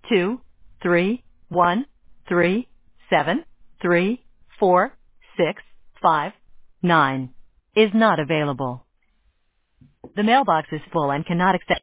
23133734659 is not available. The mailbox is full and cannot accept